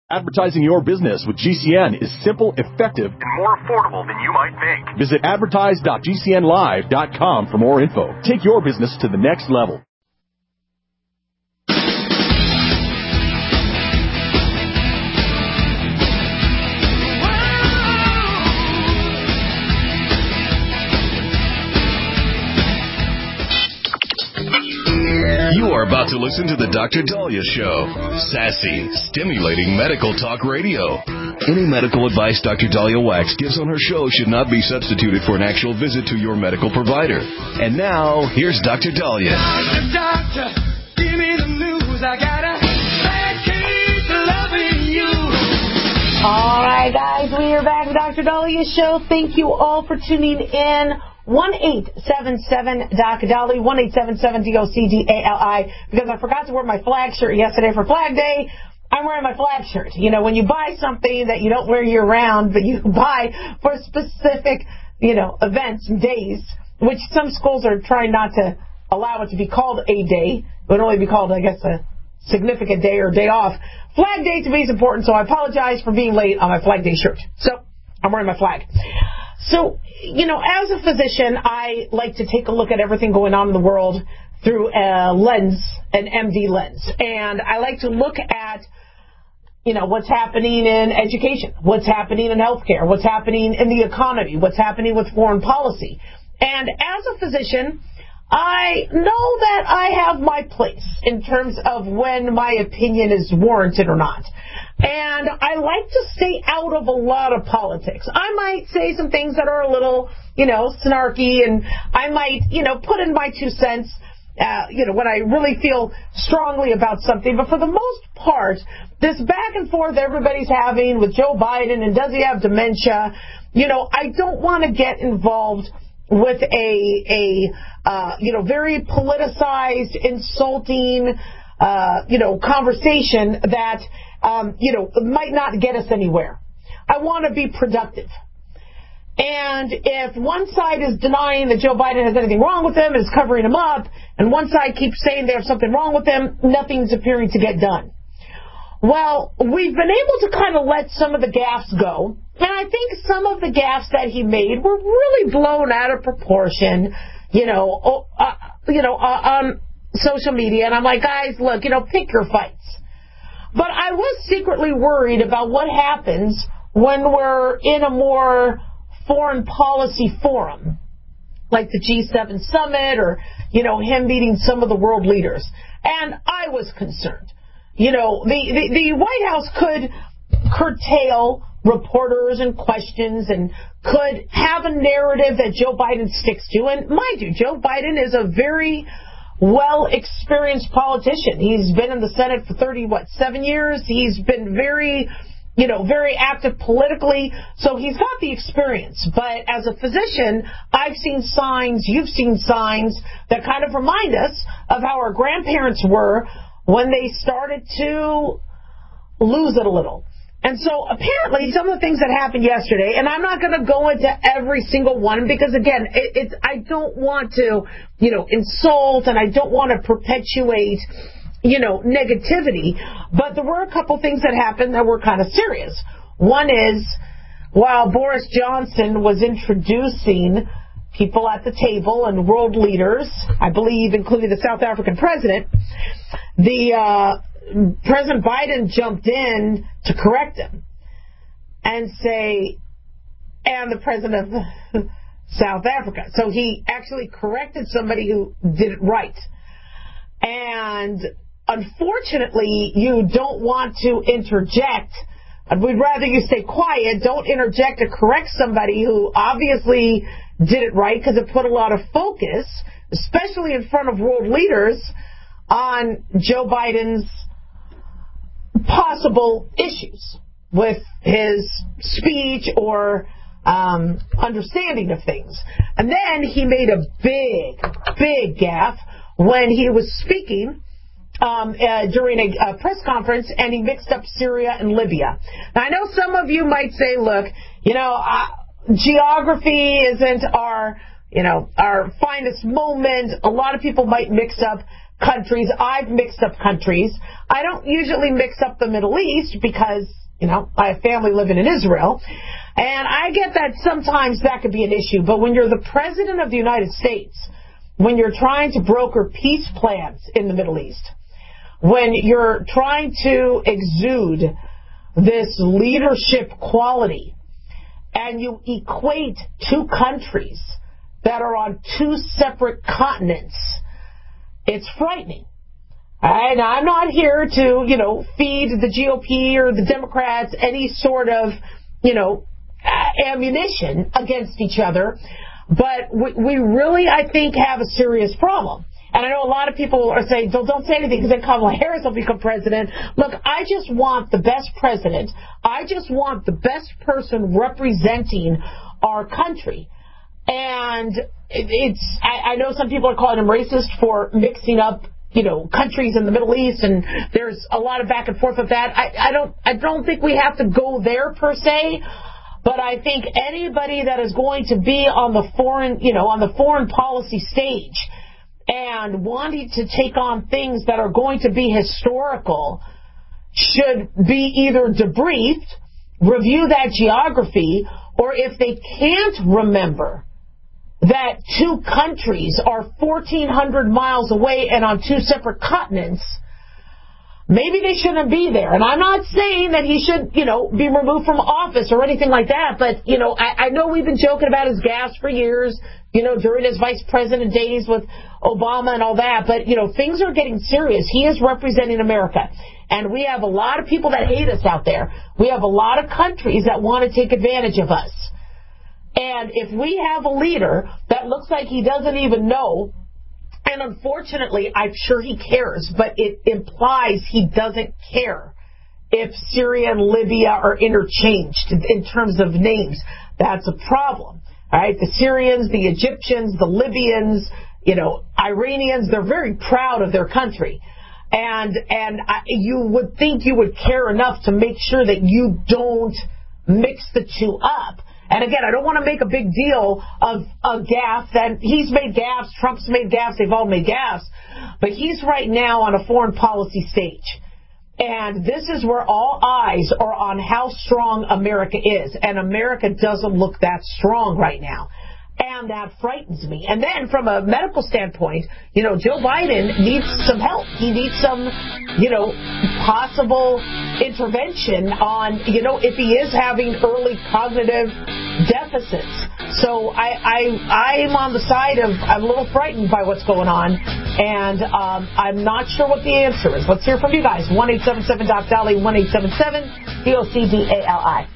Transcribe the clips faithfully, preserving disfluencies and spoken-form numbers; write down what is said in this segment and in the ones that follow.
Advertising your business with G C N is simple, effective, and more affordable than you might think. Visit advertise dot g c n live dot com for more info. Take your business to the next level. You are about to listen to the Doctor Dahlia Show. Sassy, stimulating medical talk radio. Any medical advice Doctor Dahlia Wax gives on her show should not be substituted for an actual visit to your medical provider. And now, here's Doctor Dahlia. Doctor, doctor, give me the news. I got a bad case of loving you. All right, guys, we are back with Doctor Dahlia Show. Thank you all for tuning in. one eight seven seven D O C D A L I, one eight seven seven D O C D A L I, because I forgot to wear my flag shirt yesterday for Flag Day. I'm wearing my flag shirt. You know, when you buy something that you don't wear year-round, but you buy for specific, you know, events and days, which some schools are trying not to allow it to be called a day. It would only be called, I guess, a significant day or day off. Flag Day to me is important, so I apologize for being late on my Flag Day shirt. So, I'm wearing my flag. So, you know, as a physician, I like to take a look at everything going on in the world through a lens, an M D lens. And I like to look at, you know, what's happening in education, what's happening in healthcare, what's happening in the economy, what's happening with foreign policy. And as a physician, I know that I have my place in terms of when my opinion is warranted or not. And I like to stay out of a lot of politics. I might say some things that are a little, you know, snarky, and I might, you know, put in my two cents, uh, you know, when I really feel strongly about something. But for the most part, this back and forth everybody's having with Joe Biden and does he have dementia, you know, I don't want to get involved with a, a uh, you know, very politicized, insulting, uh, you know, conversation that, um, you know, might not get us anywhere. I want to be productive. And if one side is denying that Joe Biden has anything wrong with him and is covering him up, and one side keeps saying there's something wrong with him, nothing's appearing to get done. Well, we've been able to kind of let some of the gaffes go, and I think some of the gaffes that he made were really blown out of proportion, you know, uh, you know, uh, on social media. And I'm like, guys, look, you know, pick your fights. But I was secretly worried about what happens when we're in a more foreign policy forum, like the G seven summit or, you know, him meeting some of the world leaders. And I was concerned. You know, the, the, the White House could curtail reporters and questions and could have a narrative that Joe Biden sticks to. And mind you, Joe Biden is a very well-experienced politician. He's been in the Senate for thirty, what, seven years? He's been very, you know, very active politically. So he's got the experience. But as a physician, I've seen signs, you've seen signs that kind of remind us of how our grandparents were when they started to lose it a little. And so apparently some of the things that happened yesterday, and I'm not going to go into every single one because, again, it, it's I don't want to, you know, insult and I don't want to perpetuate, you know, negativity. But there were a couple things that happened that were kind of serious. One is, while Boris Johnson was introducing people at the table and world leaders, I believe including the South African president, the uh, President Biden jumped in to correct him and say, and the president of South Africa. So he actually corrected somebody who did it right. And unfortunately, you don't want to interject. We'd rather you stay quiet. Don't interject to correct somebody who obviously did it right, because it put a lot of focus, especially in front of world leaders, on Joe Biden's possible issues with his speech or um, understanding of things. And then he made a big, big gaffe when he was speaking um, uh, during a, a press conference, and he mixed up Syria and Libya. Now, I know some of you might say, look, you know, uh, geography isn't our, you know, our finest moment. A lot of people might mix up countries. I've mixed up countries. I don't usually mix up the Middle East because, you know, I have family living in Israel. And I get that sometimes that could be an issue. But when you're the President of the United States, when you're trying to broker peace plans in the Middle East, when you're trying to exude this leadership quality, and you equate two countries that are on two separate continents, it's frightening. And I'm not here to, you know, feed the G O P or the Democrats any sort of, you know, ammunition against each other. But we, we really, I think, have a serious problem. And I know a lot of people are saying, don't, don't say anything because then Kamala Harris will become president. Look, I just want the best president. I just want the best person representing our country. And it, it's, I, I know some people are calling him racist for mixing up, you know, countries in the Middle East, and there's a lot of back and forth with that. I, I don't, I don't think we have to go there per se. But I think anybody that is going to be on the foreign, you know, on the foreign policy stage and wanting to take on things that are going to be historical should be either debriefed, review that geography, or if they can't remember that two countries are fourteen hundred miles away and on two separate continents, maybe they shouldn't be there. And I'm not saying that he should, you know, be removed from office or anything like that. But, you know, I, I know we've been joking about his gaffes for years, you know, during his vice president days with Obama and all that. But, you know, things are getting serious. He is representing America. And we have a lot of people that hate us out there. We have a lot of countries that want to take advantage of us. And if we have a leader that looks like he doesn't even know, and unfortunately, I'm sure he cares, but it implies he doesn't care if Syria and Libya are interchanged in terms of names. That's a problem. All right, the Syrians, the Egyptians, the Libyans, you know, Iranians, they're very proud of their country. And and I, you would think you would care enough to make sure that you don't mix the two up. And again, I don't want to make a big deal of a gaffe that he's made gaffes, Trump's made gaffes, they've all made gaffes. But he's right now on a foreign policy stage. And this is where all eyes are on how strong America is. And America doesn't look that strong right now. And that frightens me. And then from a medical standpoint, you know, Joe Biden needs some help. He needs some, you know, possible intervention on, you know, if he is having early cognitive deficits. So I, I, I am on the side of, I'm a little frightened by what's going on. And um, I'm not sure what the answer is. Let's hear from you guys. one eight seven seven Doc Dolly, one eight seven seven D O C D A L I.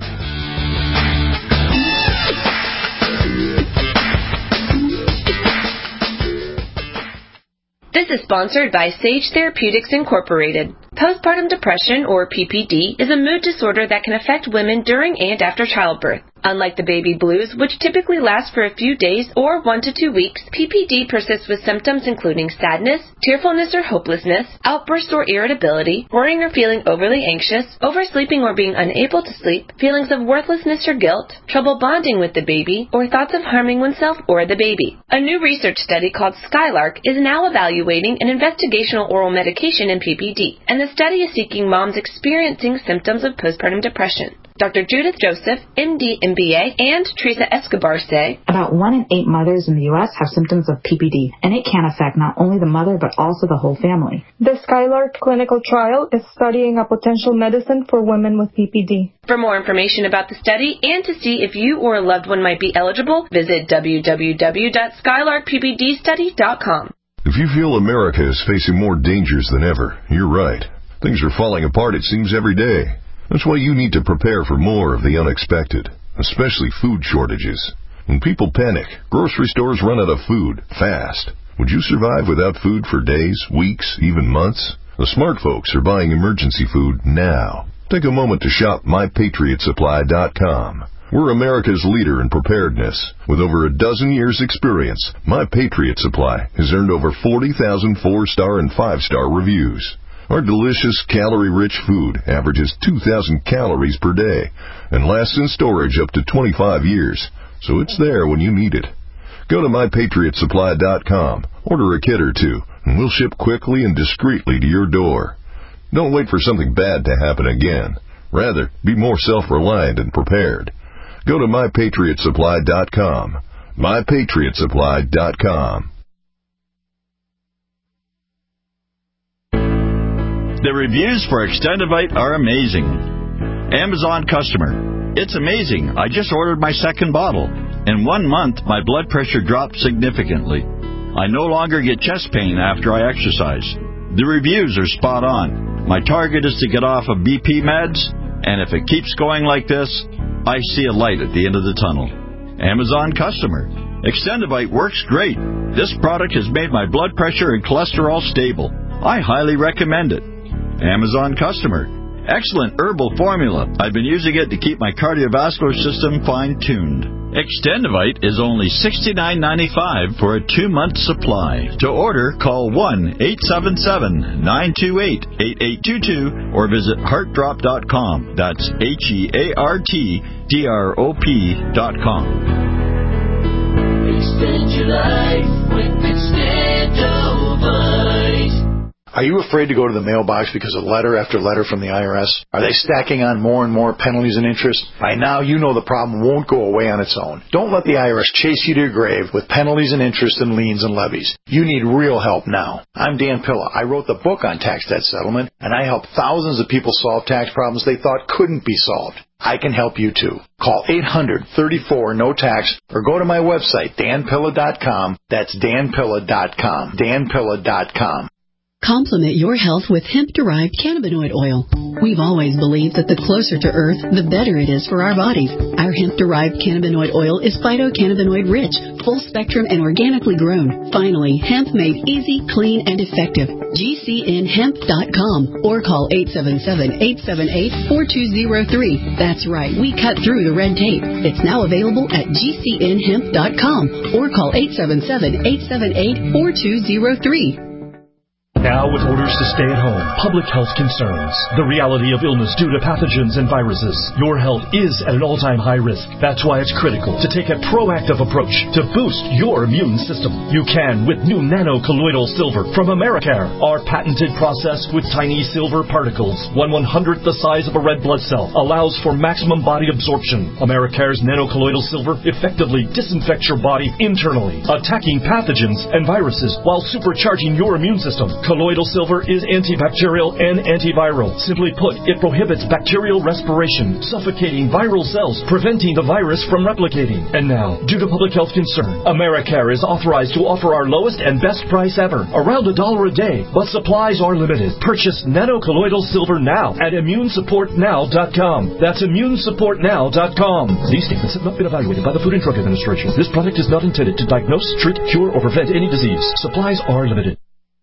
This is sponsored by Sage Therapeutics Incorporated. Postpartum depression, or P P D, is a mood disorder that can affect women during and after childbirth. Unlike the baby blues, which typically last for a few days or one to two weeks, P P D persists with symptoms including sadness, tearfulness or hopelessness, outbursts or irritability, worrying or feeling overly anxious, oversleeping or being unable to sleep, feelings of worthlessness or guilt, trouble bonding with the baby, or thoughts of harming oneself or the baby. A new research study called Skylark is now evaluating an investigational oral medication in P P D, and the study is seeking moms experiencing symptoms of postpartum depression. Doctor Judith Joseph, M D, M B A, and Teresa Escobar say, about one in eight mothers in the U S have symptoms of P P D, and it can affect not only the mother but also the whole family. The Skylark clinical trial is studying a potential medicine for women with P P D. For more information about the study and to see if you or a loved one might be eligible, visit w w w dot skylark p p d study dot com. If you feel America is facing more dangers than ever, you're right. Things are falling apart, it seems, every day. That's why you need to prepare for more of the unexpected, especially food shortages. When people panic, grocery stores run out of food fast. Would you survive without food for days, weeks, even months? The smart folks are buying emergency food now. Take a moment to shop my patriot supply dot com. We're America's leader in preparedness. With over a dozen years' experience, My Patriot Supply has earned over forty thousand four-star and five-star reviews. Our delicious, calorie-rich food averages two thousand calories per day and lasts in storage up to twenty-five years, so it's there when you need it. Go to my patriot supply dot com, order a kit or two, and we'll ship quickly and discreetly to your door. Don't wait for something bad to happen again. Rather, be more self-reliant and prepared. Go to my patriot supply dot com. my patriot supply dot com. The reviews for Extendivite are amazing. Amazon customer. It's amazing. I just ordered my second bottle. In one month, my blood pressure dropped significantly. I no longer get chest pain after I exercise. The reviews are spot on. My target is to get off of B P meds, and if it keeps going like this, I see a light at the end of the tunnel. Amazon customer. Extendivite works great. This product has made my blood pressure and cholesterol stable. I highly recommend it. Amazon customer. Excellent herbal formula. I've been using it to keep my cardiovascular system fine-tuned. Extendivite is only sixty-nine ninety-five for a two-month supply. To order, call one eight seven seven, nine two eight, eight eight two two or visit heart drop dot com. That's H E A R T D R O P dot com. Extend your life with Extendivite. Are you afraid to go to the mailbox because of letter after letter from the I R S? Are they stacking on more and more penalties and interest? By now, you know the problem won't go away on its own. Don't let the I R S chase you to your grave with penalties and interest and liens and levies. You need real help now. I'm Dan Pilla. I wrote the book on tax debt settlement, and I help thousands of people solve tax problems they thought couldn't be solved. I can help you too. Call eight hundred, thirty-four, no tax or go to my website, dan pilla dot com. That's dan pilla dot com. dan pilla dot com. Complement your health with hemp-derived cannabinoid oil. We've always believed that the closer to Earth, the better it is for our bodies. Our hemp-derived cannabinoid oil is phytocannabinoid-rich, full-spectrum, and organically grown. Finally, hemp made easy, clean, and effective. G C N hemp dot com or call eight seven seven, eight seven eight, four two zero three. That's right, we cut through the red tape. It's now available at G C N hemp dot com or call eight seven seven, eight seven eight, four two zero three. Now with orders to stay at home, public health concerns, the reality of illness due to pathogens and viruses, your health is at an all-time high risk. That's why it's critical to take a proactive approach to boost your immune system. You can with new nano-colloidal silver from Americare. Our patented process with tiny silver particles, one one-hundredth the size of a red blood cell, allows for maximum body absorption. Americare's nano-colloidal silver effectively disinfects your body internally, attacking pathogens and viruses while supercharging your immune system. Colloidal silver is antibacterial and antiviral. Simply put, it prohibits bacterial respiration, suffocating viral cells, preventing the virus from replicating. And now, due to public health concern, Americare is authorized to offer our lowest and best price ever, around a dollar a day, but supplies are limited. Purchase nano-colloidal silver now at immune support now dot com. That's immune support now dot com. These statements have not been evaluated by the Food and Drug Administration. This product is not intended to diagnose, treat, cure, or prevent any disease. Supplies are limited.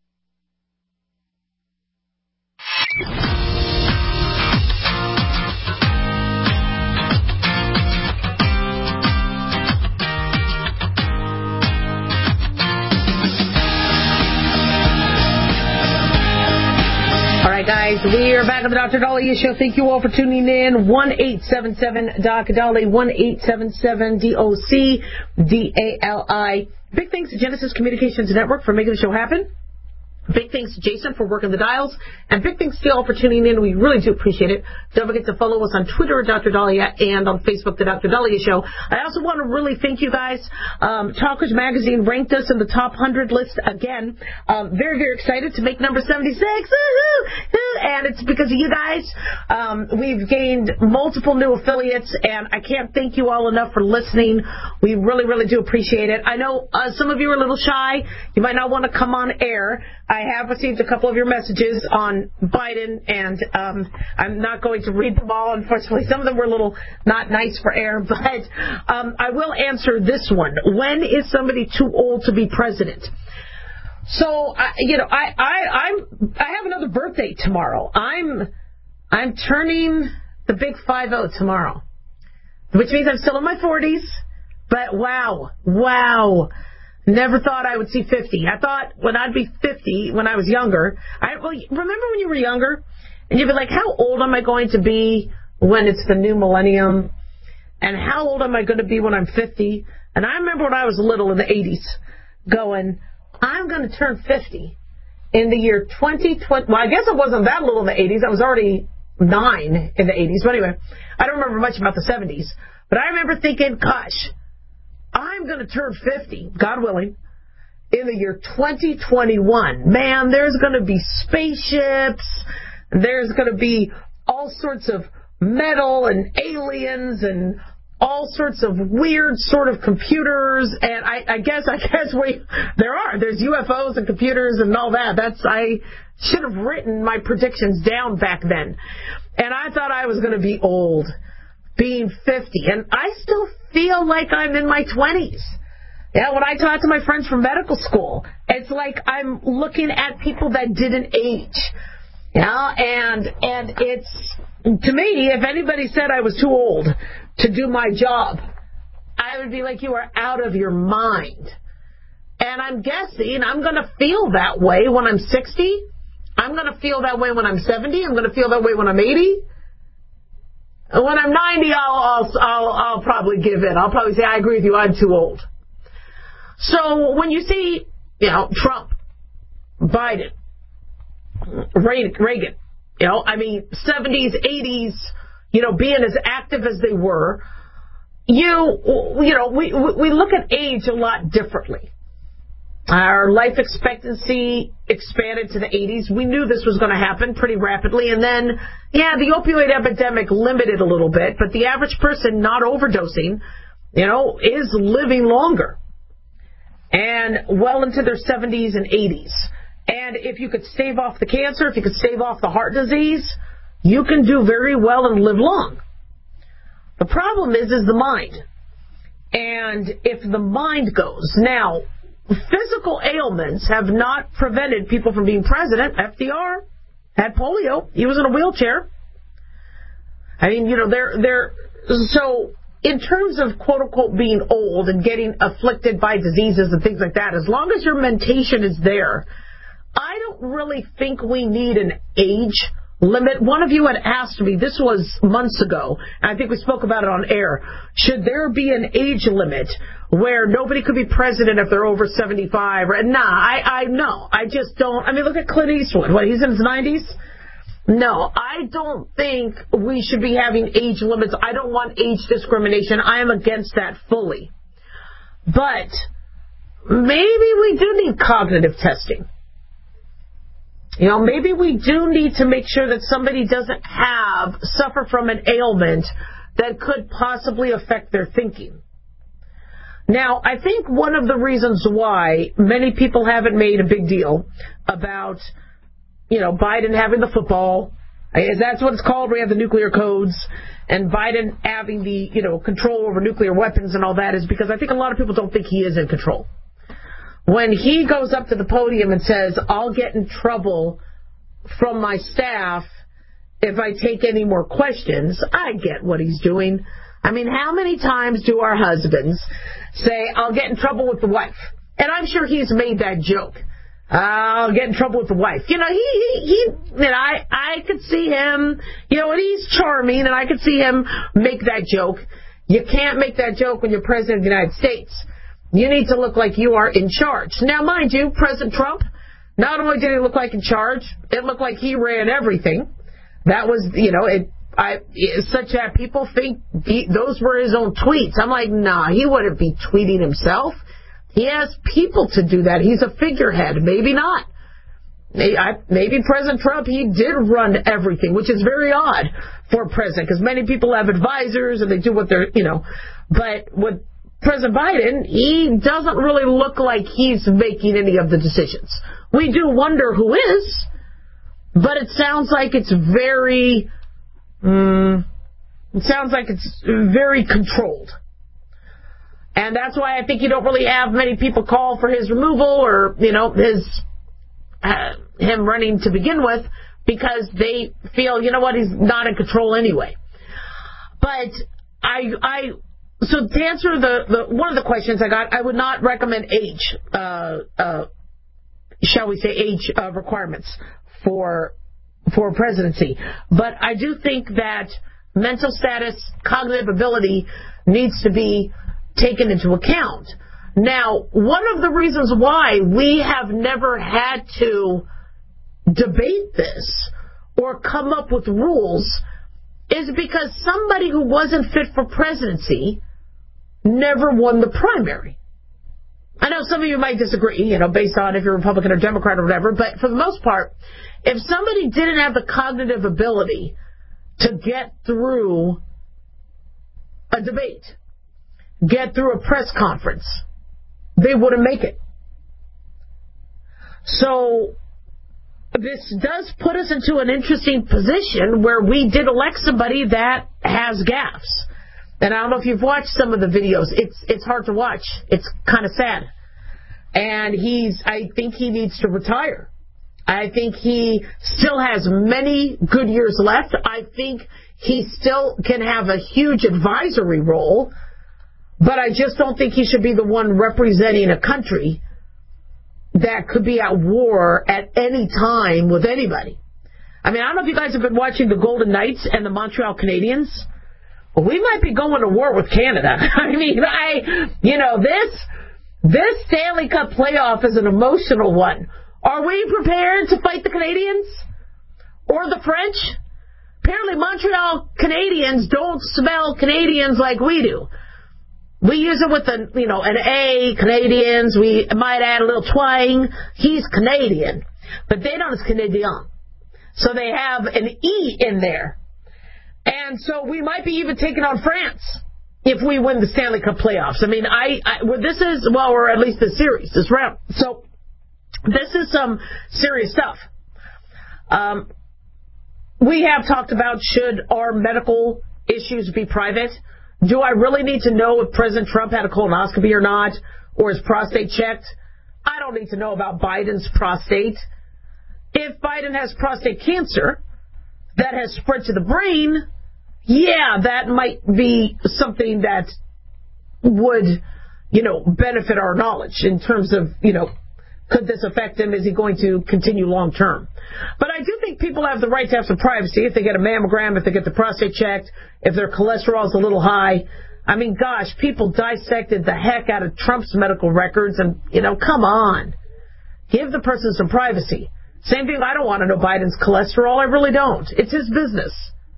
Guys, we are back on the Doctor Dahlia Show. Thank you all for tuning in. one eight seven seven D O C Dahlia, one eight seven seven D O C D A L I. Big thanks to Genesis Communications Network for making the show happen. Big thanks to Jason for working the dials. And big thanks to you all for tuning in. We really do appreciate it. Don't forget to follow us on Twitter at Doctor Dahlia and on Facebook, The Doctor Dahlia Show. I also want to really thank you guys. Um, Talkers Magazine ranked us in the top one hundred list again. Um, very, very excited to make number seventy-six. Woo-hoo! And it's because of you guys. Um, we've gained multiple new affiliates, and I can't thank you all enough for listening. We really, really do appreciate it. I know uh, some of you are a little shy. You might not want to come on air. I have received a couple of your messages on Biden, and um, I'm not going to read them all, unfortunately. Some of them were a little not nice for air, but um, I will answer this one. When is somebody too old to be president? So, I, you know, I, I, I'm, I have another birthday tomorrow. I'm, I'm turning the big five oh tomorrow, which means I'm still in my forties, but wow, wow. Never thought I would see fifty. I thought when I'd be fifty, when I was younger, I well, remember when you were younger, and you'd be like, how old am I going to be when it's the new millennium? And how old am I going to be when I'm fifty? And I remember when I was little in the eighties going, I'm going to turn fifty. in the year twenty twenty, well, I guess it wasn't that little in the eighties. I was already nine in the eighties. But anyway, I don't remember much about the seventies. But I remember thinking, gosh, I'm going to turn fifty, God willing, in the year twenty twenty-one. Man, there's going to be spaceships. There's going to be all sorts of metal and aliens and all sorts of weird sort of computers, and I, I guess I guess we there are there's U F Os and computers and all that. That's I should have written my predictions down back then, and I thought I was going to be old, being fifty, and I still feel like I'm in my twenties. Yeah, when I talk to my friends from medical school, it's like I'm looking at people that didn't age. Yeah, and and it's, to me, if anybody said I was too old to do my job, I would be like, you are out of your mind. And I'm guessing I'm going to feel that way when I'm sixty. I'm going to feel that way when I'm seventy. I'm going to feel that way when I'm eighty. And when I'm ninety, I'll, I'll, I'll, I'll probably give in. I'll probably say, I agree with you, I'm too old. So when you see, you know, Trump, Biden, Reagan, you know, I mean, seventies, eighties, you know, being as active as they were, you, you know, we, we look at age a lot differently. Our life expectancy expanded to the eighties. We knew this was going to happen pretty rapidly. And then, yeah, the opioid epidemic limited a little bit, but the average person not overdosing, you know, is living longer and well into their seventies and eighties. And if you could stave off the cancer, if you could stave off the heart disease, you can do very well and live long. The problem is, is the mind. And if the mind goes, now, physical ailments have not prevented people from being president. F D R had polio. He was in a wheelchair. I mean, you know, they're, they're, so in terms of quote unquote being old and getting afflicted by diseases and things like that, as long as your mentation is there, I don't really think we need an age limit. One of you had asked me, this was months ago, and I think we spoke about it on air, should there be an age limit where nobody could be president if they're over seventy-five? Nah, I, I, no, I just don't. I mean, look at Clint Eastwood. What, he's in his nineties? No, I don't think we should be having age limits. I don't want age discrimination. I am against that fully. But maybe we do need cognitive testing. You know, maybe we do need to make sure that somebody doesn't have, suffer from an ailment that could possibly affect their thinking. Now, I think one of the reasons why many people haven't made a big deal about, you know, Biden having the football, that's what it's called, we have the nuclear codes, and Biden having the, you know, control over nuclear weapons and all that, is because I think a lot of people don't think he is in control. When he goes up to the podium and says, I'll get in trouble from my staff if I take any more questions, I get what he's doing. I mean, how many times do our husbands say, I'll get in trouble with the wife? And I'm sure he's made that joke. I'll get in trouble with the wife. You know, he, he, he you know, I, I could see him, you know, and he's charming, and I could see him make that joke. You can't make that joke when you're president of the United States. You need to look like you are in charge. Now, mind you, President Trump, not only did he look like in charge, it looked like he ran everything. That was, you know, it, I, it, such that people think he, those were his own tweets. I'm like, nah, he wouldn't be tweeting himself. He has people to do that. He's a figurehead. Maybe not. Maybe, I, maybe President Trump, he did run everything, which is very odd for a president, because many people have advisors and they do what they're, you know, but with President Biden, he doesn't really look like he's making any of the decisions. We do wonder who is, but it sounds like it's very, um, it sounds like it's very controlled. And that's why I think you don't really have many people call for his removal or, you know, his, uh, him running to begin with, because they feel, you know what, he's not in control anyway. But I, I, So to answer the, the one of the questions I got, I would not recommend age, uh, uh, shall we say, age uh, requirements for for presidency. But I do think that mental status, cognitive ability needs to be taken into account. Now, one of the reasons why we have never had to debate this or come up with rules is because somebody who wasn't fit for presidency never won the primary. I know some of you might disagree, you know, based on if you're Republican or Democrat or whatever, but for the most part, if somebody didn't have the cognitive ability to get through a debate, get through a press conference, they wouldn't make it. So this does put us into an interesting position where we did elect somebody that has gaffes. And I don't know if you've watched some of the videos. It's it's hard to watch. It's kind of sad. And he's, I think he needs to retire. I think he still has many good years left. I think he still can have a huge advisory role, but I just don't think he should be the one representing a country that could be at war at any time with anybody. I mean, I don't know if you guys have been watching the Golden Knights and the Montreal Canadiens. Well, we might be going to war with Canada. I mean, I, you know, this, this Stanley Cup playoff is an emotional one. Are we prepared to fight the Canadians or the French? Apparently Montreal Canadiens don't smell Canadians like we do. We use it with the, you know, an A, Canadians. We might add a little twang. He's Canadian. But they don't, it's Canadien. So they have an E in there. And so we might be even taking on France if we win the Stanley Cup playoffs. I mean, I, I well, this is, well, or at least this series, this round. So this is some serious stuff. Um, we have talked about, should our medical issues be private? Do I really need to know if President Trump had a colonoscopy or not, or his prostate checked? I don't need to know about Biden's prostate. If Biden has prostate cancer that has spread to the brain, yeah, that might be something that would, you know, benefit our knowledge in terms of, you know, could this affect him? Is he going to continue long term? But I do think people have the right to have some privacy if they get a mammogram, if they get the prostate checked, if their cholesterol is a little high. I mean, gosh, people dissected the heck out of Trump's medical records, and, you know, come on. Give the person some privacy. Same thing, I don't want to know Biden's cholesterol. I really don't. It's his business.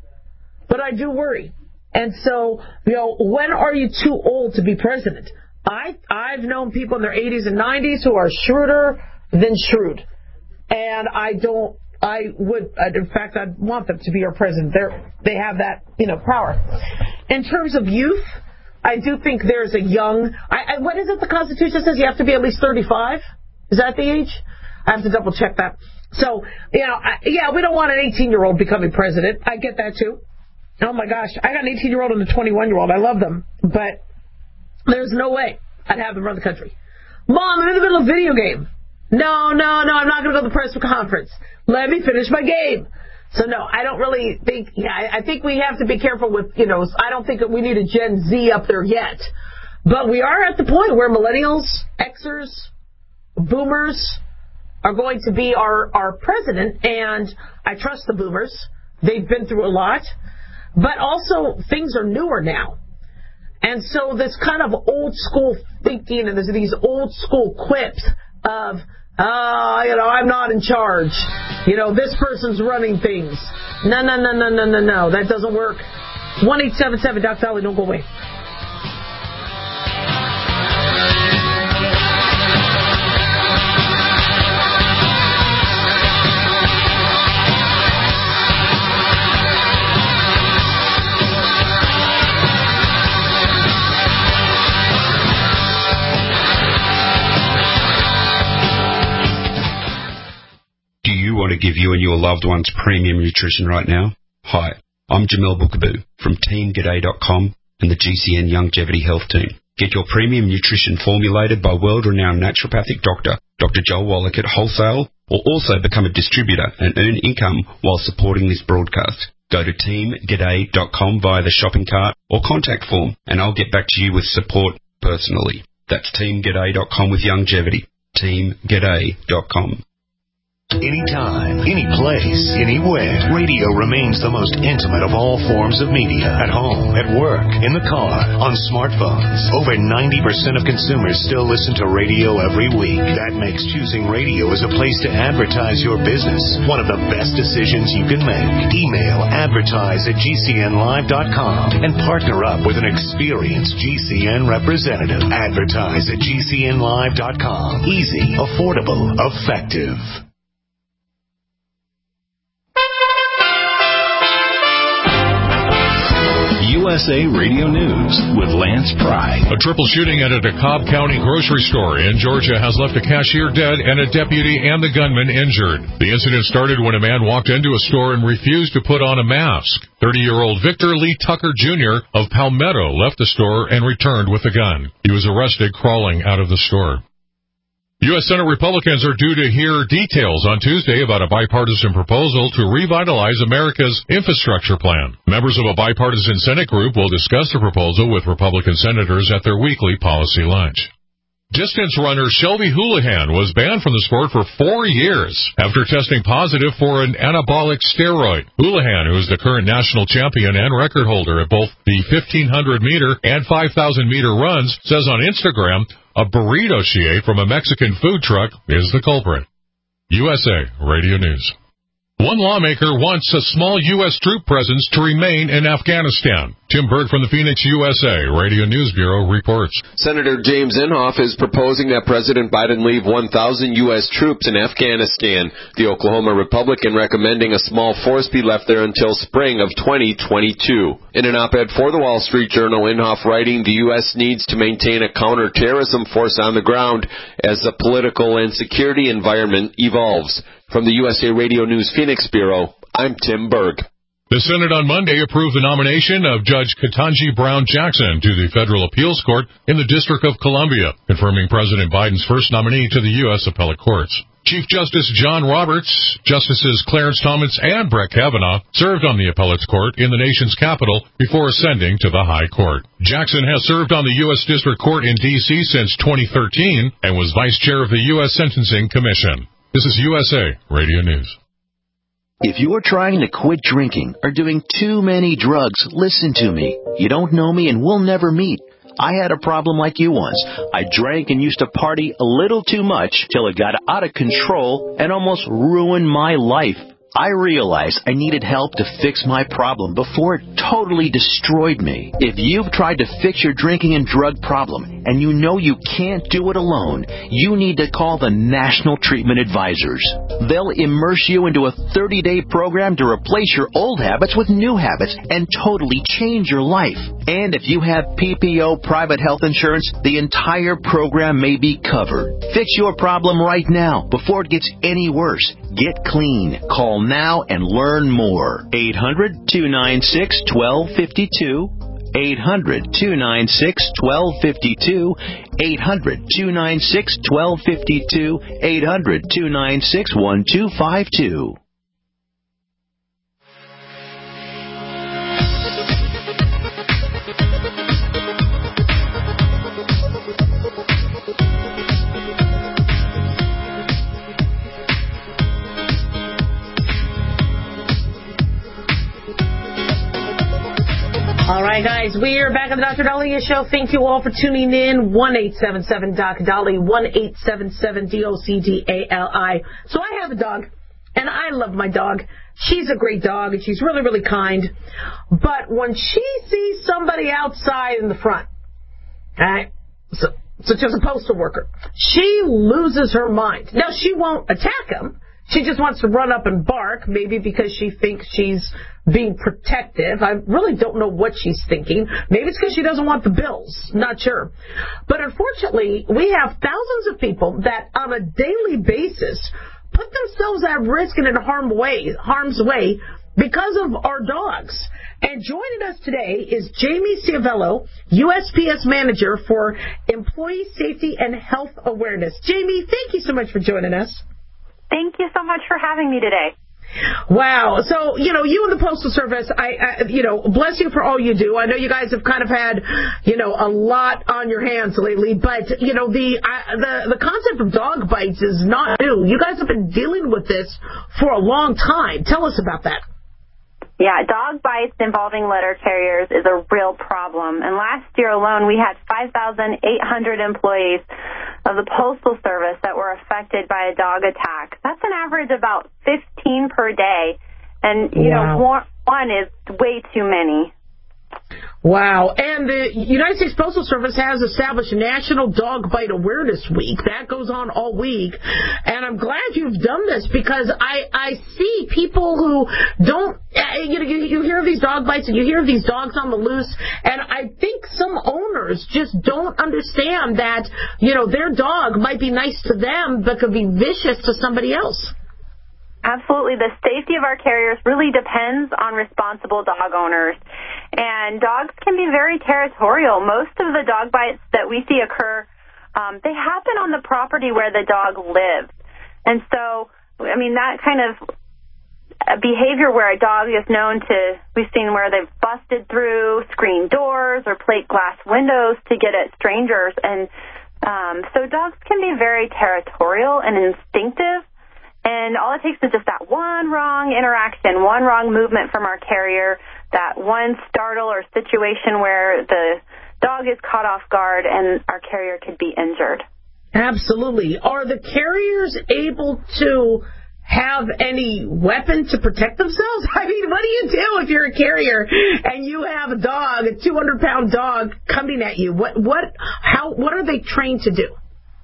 But I do worry. And so, you know, when are you too old to be president? I, I've known people in their eighties and nineties who are shrewder than shrewd. And I don't, I would, in fact, I'd want them to be our president. They're, they have that, you know, power. In terms of youth, I do think there's a young, I, I, what is it the Constitution says? You have to be at least thirty-five? Is that the age? I have to double check that. So, you know, I, yeah, we don't want an eighteen-year-old becoming president. I get that, too. Oh, my gosh. I got an eighteen-year-old and a twenty-one-year-old. I love them. But there's no way I'd have them run the country. Mom, I'm in the middle of a video game. No, no, no, I'm not going to go to the press conference. Let me finish my game. So, no, I don't really think, yeah, I, I think we have to be careful with, you know, I don't think that we need a Gen Z up there yet. But we are at the point where millennials, Xers, boomers are going to be our, our president, and I trust the boomers. They've been through a lot. But also, things are newer now. And so this kind of old school thinking, and there's these old school quips of, oh, you know, I'm not in charge. You know, this person's running things. No, no, no, no, no, no, no. That doesn't work. one eight seven seven Doc Dolly, don't go away. Want to give you and your loved ones premium nutrition right now? Hi, I'm Jamel Bookaboo from Team G'day dot com and the G C N Longevity Health Team. Get your premium nutrition formulated by world-renowned naturopathic doctor, Doctor Joel Wallach at wholesale, or also become a distributor and earn income while supporting this broadcast. Go to Team G'day dot com via the shopping cart or contact form, and I'll get back to you with support personally. That's Team G'day dot com with longevity. Team G'day dot com. Anytime, any place, anywhere, radio remains the most intimate of all forms of media. At home, at work, in the car, on smartphones. Over ninety percent of consumers still listen to radio every week. That makes choosing radio as a place to advertise your business one of the best decisions you can make. Email advertise at G C N live dot com and partner up with an experienced G C N representative. Advertise at G C N live dot com. Easy, affordable, effective. U S A Radio News with Lance Pry. A triple shooting at a DeKalb County grocery store in Georgia has left a cashier dead and a deputy and the gunman injured. The incident started when a man walked into a store and refused to put on a mask. thirty-year-old Victor Lee Tucker Junior of Palmetto left the store and returned with a gun. He was arrested crawling out of the store. U S Senate Republicans are due to hear details on Tuesday about a bipartisan proposal to revitalize America's infrastructure plan. Members of a bipartisan Senate group will discuss the proposal with Republican senators at their weekly policy lunch. Distance runner Shelby Houlihan was banned from the sport for four years after testing positive for an anabolic steroid. Houlihan, who is the current national champion and record holder at both the fifteen hundred meter and five thousand meter runs, says on Instagram a burrito she ate from a Mexican food truck is the culprit. U S A Radio News. One lawmaker wants a small U S troop presence to remain in Afghanistan. Tim Berg from the Phoenix U S A Radio News Bureau reports. Senator James Inhofe is proposing that President Biden leave one thousand U S troops in Afghanistan. The Oklahoma Republican recommending a small force be left there until spring of twenty twenty-two. In an op-ed for the Wall Street Journal, Inhofe writing the U S needs to maintain a counterterrorism force on the ground as the political and security environment evolves. From the U S A Radio News Phoenix Bureau, I'm Tim Berg. The Senate on Monday approved the nomination of Judge Ketanji Brown Jackson to the Federal Appeals Court in the District of Columbia, confirming President Biden's first nominee to the U S Appellate Courts. Chief Justice John Roberts, Justices Clarence Thomas and Brett Kavanaugh served on the Appellate's Court in the nation's capital before ascending to the High Court. Jackson has served on the U S District Court in D C since twenty thirteen and was Vice Chair of the U S Sentencing Commission. This is U S A Radio News. If you're trying to quit drinking or doing too many drugs, listen to me. You don't know me and we'll never meet. I had a problem like you once. I drank and used to party a little too much till it got out of control and almost ruined my life. I realized I needed help to fix my problem before it totally destroyed me. If you've tried to fix your drinking and drug problem and you know you can't do it alone, you need to call the National Treatment Advisors. They'll immerse you into a thirty-day program to replace your old habits with new habits and totally change your life. And if you have P P O private health insurance, the entire program may be covered. Fix your problem right now before it gets any worse. Get clean. Call now and learn more. eight hundred, two nine six, one two five two. eight hundred, two nine six, one two five two. eight hundred, two nine six, one two five two. eight hundred, two nine six, one two five two. All right, guys, we are back on the Doctor Dahlia Show. Thank you all for tuning in. one eight seven seven Doc Dolly, one eight seven seven D O C D A L I. So I have a dog, and I love my dog. She's a great dog, and she's really, really kind. But when she sees somebody outside in the front, all right, so, such as a postal worker, she loses her mind. Now, she won't attack him. She just wants to run up and bark, maybe because she thinks she's being protective. I really don't know what she's thinking. Maybe it's because she doesn't want the bills. Not sure. But unfortunately, we have thousands of people that on a daily basis put themselves at risk and in harm way, harm's way because of our dogs. And joining us today is Jamie Ciavello, U S P S Manager for Employee Safety and Health Awareness. Jamie, thank you so much for joining us. Thank you so much for having me today. Wow. So, you know, you and the Postal Service, I, I, you know, bless you for all you do. I know you guys have kind of had, you know, a lot on your hands lately, but, you know, the uh, the, the concept of dog bites is not new. You guys have been dealing with this for a long time. Tell us about that. Yeah, dog bites involving letter carriers is a real problem. And last year alone, we had five thousand eight hundred employees of the Postal Service that were affected by a dog attack. That's an average of about fifteen per day. And, you wow. know, one, one is way too many. Wow. And the United States Postal Service has established National Dog Bite Awareness Week. That goes on all week. And I'm glad you've done this because I, I see people who don't, you know, you, you hear of these dog bites and you hear of these dogs on the loose. And I think some owners just don't understand that, you know, their dog might be nice to them but could be vicious to somebody else. Absolutely. The safety of our carriers really depends on responsible dog owners. And dogs can be very territorial. Most of the dog bites that we see occur, um, they happen on the property where the dog lives. And so, I mean, that kind of behavior where a dog is known to, we've seen where they've busted through screen doors or plate glass windows to get at strangers. And um, so dogs can be very territorial and instinctive. And all it takes is just that one wrong interaction, one wrong movement from our carrier, that one startle or situation where the dog is caught off guard and our carrier could be injured. Absolutely. Are the carriers able to have any weapon to protect themselves? I mean, what do you do if you're a carrier and you have a dog, a two hundred pound dog coming at you? What, what, how, what are they trained to do?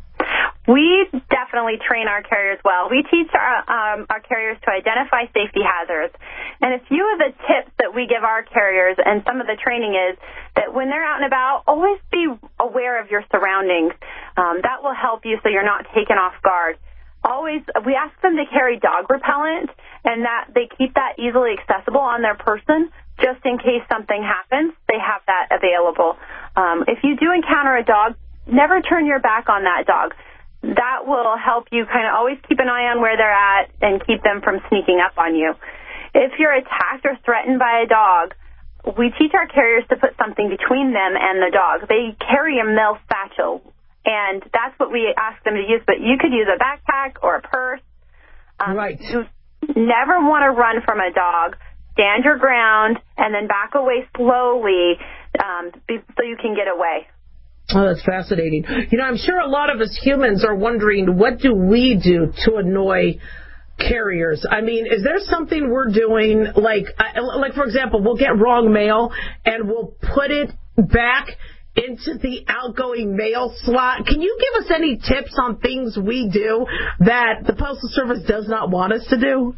We definitely train our carriers well. We teach our, um, our carriers to identify safety hazards. And a few of the tips that we give our carriers, and some of the training is that when they're out and about, always be aware of your surroundings. Um, that will help you so you're not taken off guard. Always, we ask them to carry dog repellent, and that they keep that easily accessible on their person just in case something happens. They have that available. Um, if you do encounter a dog, never turn your back on that dog. That will help you kind of always keep an eye on where they're at and keep them from sneaking up on you. If you're attacked or threatened by a dog, we teach our carriers to put something between them and the dog. They carry a mail satchel, and that's what we ask them to use. But you could use a backpack or a purse. Um, right. You never want to run from a dog. Stand your ground and then back away slowly um, so you can get away. Oh, that's fascinating. You know, I'm sure a lot of us humans are wondering, what do we do to annoy carriers? I mean, is there something we're doing, like, like for example, we'll get wrong mail and we'll put it back into the outgoing mail slot? Can you give us any tips on things we do that the Postal Service does not want us to do?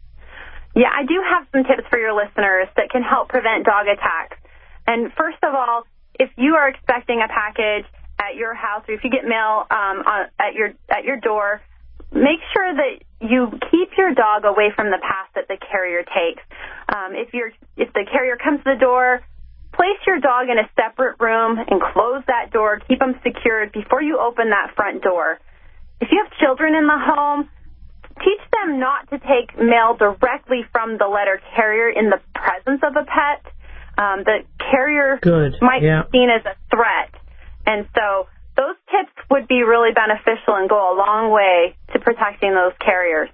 Yeah, I do have some tips for your listeners that can help prevent dog attacks. And first of all, if you are expecting a package at your house, or if you get mail um, on, at your at your door, make sure that you keep your dog away from the path that the carrier takes. Um, if you're if the carrier comes to the door, place your dog in a separate room and close that door. Keep them secured before you open that front door. If you have children in the home, teach them not to take mail directly from the letter carrier in the presence of a pet. Um, the carrier Good. might yeah. be seen as a threat. And so those tips would be really beneficial and go a long way to protecting those carriers.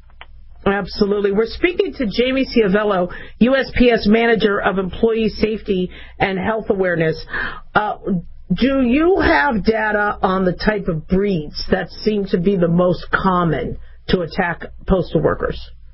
Absolutely. We're speaking to Jamie Ciavello, U S P S Manager of Employee Safety and Health Awareness. Uh, do you have data on the type of breeds that seem to be the most common to attack postal workers?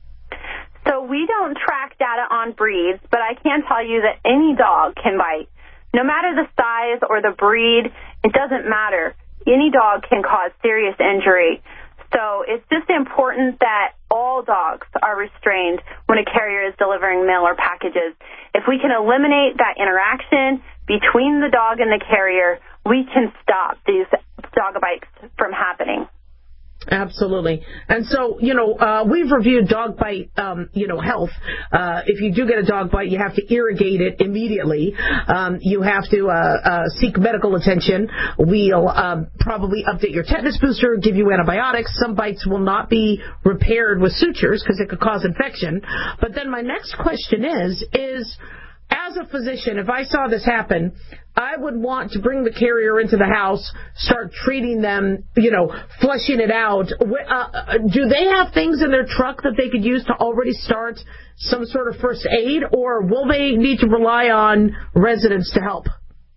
So we don't track data on breeds, but I can tell you that any dog can bite. No matter the size or the breed, it doesn't matter. Any dog can cause serious injury. So it's just important that all dogs are restrained when a carrier is delivering mail or packages. If we can eliminate that interaction between the dog and the carrier, we can stop these dog bites from happening. Absolutely. And so, you know, uh, we've reviewed dog bite, um, you know, health. Uh, if you do get a dog bite, you have to irrigate it immediately. Um, you have to uh, uh, seek medical attention. We'll um, probably update your tetanus booster, give you antibiotics. Some bites will not be repaired with sutures because it could cause infection. But then my next question is, is as a physician, if I saw this happen, I would want to bring the carrier into the house, start treating them, you know, flushing it out. Uh, do they have things in their truck that they could use to already start some sort of first aid, or will they need to rely on residents to help?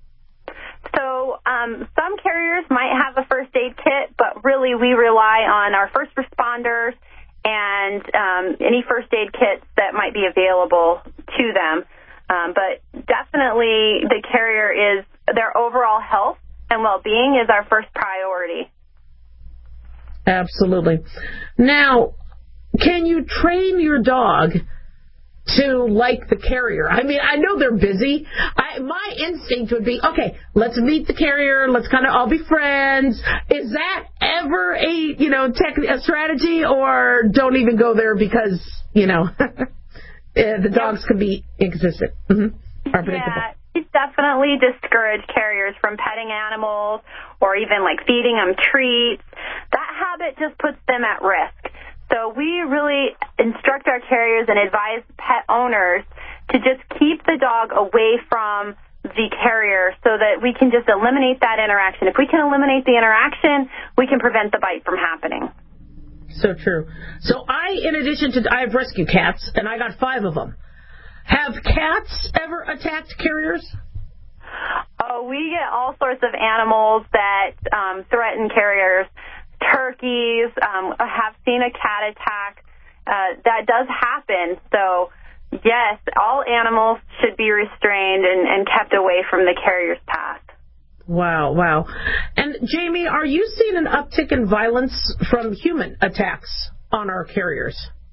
So um, some carriers might have a first aid kit, but really we rely on our first responders and um, any first aid kits that might be available to them. Um, but definitely the carrier is, their overall health and well-being is our first priority. Absolutely. Now, can you train your dog to like the carrier? I mean, I know they're busy. I, my instinct would be, okay, let's meet the carrier. Let's kind of all be friends. Is that ever a, you know, tech, a strategy, or don't even go there because, you know... Uh, the dogs can be inconsistent. Mm-hmm. Yeah, we definitely discourage carriers from petting animals or even like feeding them treats. That habit just puts them at risk. So we really instruct our carriers and advise pet owners to just keep the dog away from the carrier so that we can just eliminate that interaction. If we can eliminate the interaction, we can prevent the bite from happening. So true. So I, in addition to, I have rescue cats, and I got five of them. Have cats ever attacked carriers? Oh, we get all sorts of animals that um, threaten carriers. Turkeys, um, I have seen a cat attack. Uh, that does happen. So, yes, all animals should be restrained and, and kept away from the carrier's path. Wow, wow. And, Jamie, are you seeing an uptick in violence from human attacks on our carriers?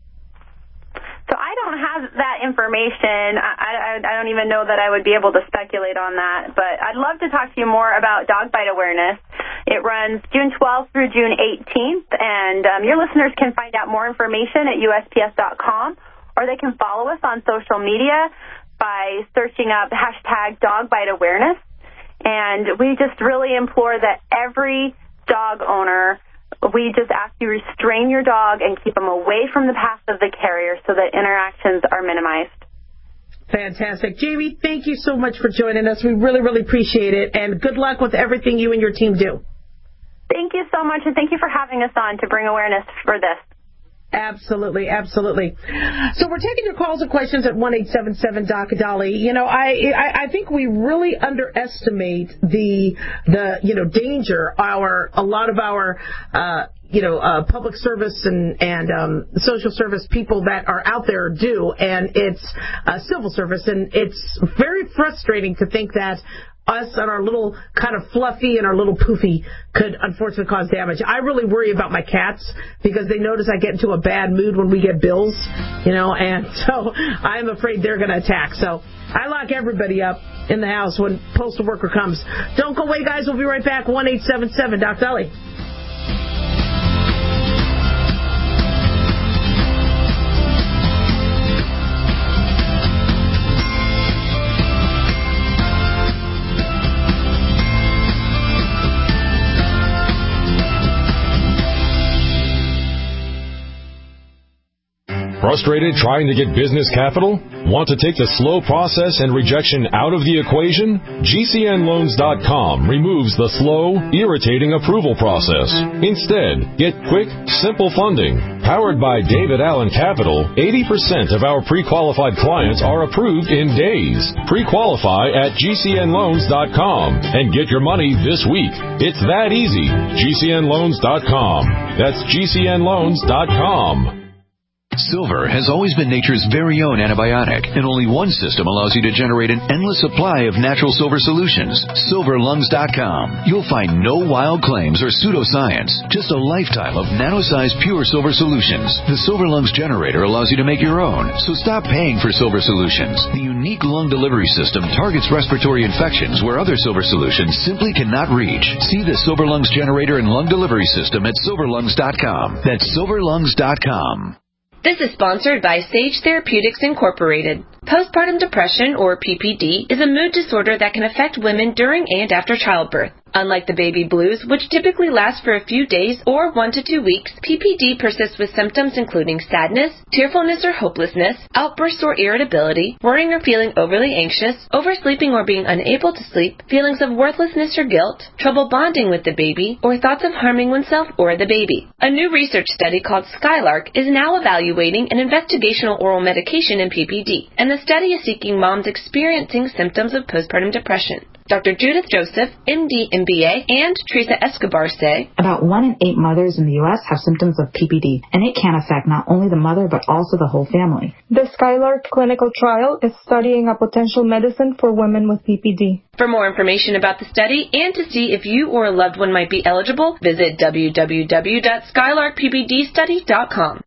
So I don't have that information. I, I, I don't even know that I would be able to speculate on that. But I'd love to talk to you more about dog bite awareness. It runs June twelfth through June eighteenth. And um, your listeners can find out more information at U S P S dot com, or they can follow us on social media by searching up hashtag dog bite awareness. And we just really implore that every dog owner, we just ask you restrain your dog and keep them away from the path of the carrier so that interactions are minimized. Fantastic. Jamie, thank you so much for joining us. We really, really appreciate it. And good luck with everything you and your team do. Thank you so much, and thank you for having us on to bring awareness for this. Absolutely, absolutely. So we're taking your calls and questions at one eight seven seven doc Dolly. You know, I, I I think we really underestimate the the you know danger our a lot of our uh, you know uh, public service and and um, social service people that are out there do, and it's uh, civil service, and it's very frustrating to think that us and our little kind of fluffy and our little poofy could unfortunately cause damage. I really worry about my cats because they notice I get into a bad mood when we get bills, you know, and so I'm afraid they're going to attack. So I lock everybody up in the house when postal worker comes. Don't go away, guys. We'll be right back. one eight seven seven doc Dolly. Frustrated trying to get business capital? Want to take the slow process and rejection out of the equation? G C N loans dot com removes the slow, irritating approval process. Instead, get quick, simple funding. Powered by David Allen Capital, eighty percent of our pre-qualified clients are approved in days. Pre-qualify at G C N loans dot com and get your money this week. It's that easy. G C N loans dot com. That's G C N loans dot com. Silver has always been nature's very own antibiotic, and only one system allows you to generate an endless supply of natural silver solutions. silver lungs dot com. You'll find no wild claims or pseudoscience, just a lifetime of nano-sized pure silver solutions. The Silver Lungs generator allows you to make your own, so stop paying for silver solutions. The unique lung delivery system targets respiratory infections where other silver solutions simply cannot reach. See the Silver Lungs generator and lung delivery system at silver lungs dot com. That's silver lungs dot com. This is sponsored by Sage Therapeutics Incorporated. Postpartum depression, or P P D, is a mood disorder that can affect women during and after childbirth. Unlike the baby blues, which typically last for a few days or one to two weeks, P P D persists with symptoms including sadness, tearfulness or hopelessness, outbursts or irritability, worrying or feeling overly anxious, oversleeping or being unable to sleep, feelings of worthlessness or guilt, trouble bonding with the baby, or thoughts of harming oneself or the baby. A new research study called Skylark is now evaluating an investigational oral medication in P P D, and the study is seeking moms experiencing symptoms of postpartum depression. Doctor Judith Joseph, M D, M B A, and Teresa Escobar say, about one in eight mothers in the U S have symptoms of P P D, and it can affect not only the mother but also the whole family. The Skylark clinical trial is studying a potential medicine for women with P P D. For more information about the study and to see if you or a loved one might be eligible, visit w w w dot skylark p p d study dot com.